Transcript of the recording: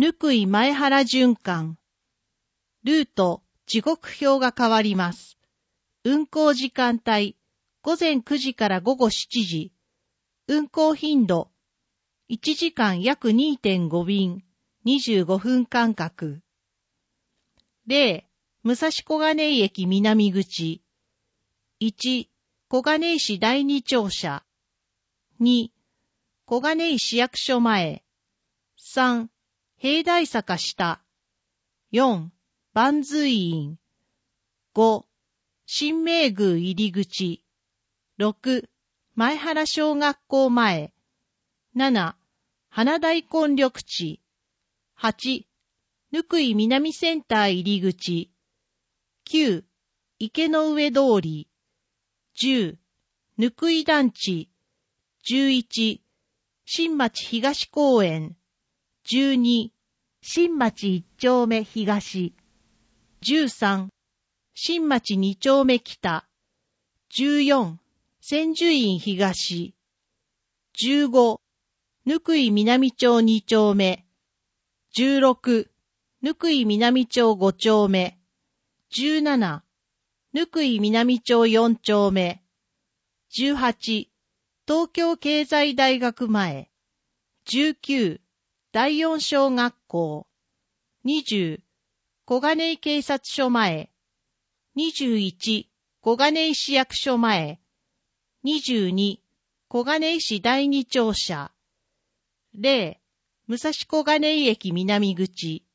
ぬい前原循環。ルート、時刻表が変わります。運行時間帯、午前9時から午後7時。運行頻度、1時間約 2.5 便、25分間隔。例、武蔵小金井駅南口。1、小金井市第二庁舎。2、小金井市役所前。3、平台坂下。4、万随院。5、新明宮入り口。6、前原小学校前。7、花大根緑地。8、ぬい南センター入り口。9、池の上通り。10、ぬい団地。11、新町東公園。12、新町一丁目東。13、新町二丁目北。14、千住院東。15、ぬい南町二丁目。16、ぬい南町五丁目。17、ぬい南町四丁目。18、東京経済大学前。19、第四小学校。20、小金井警察署前。21、小金井市役所前。22、小金井市第二庁舎。0、武蔵小金井駅南口。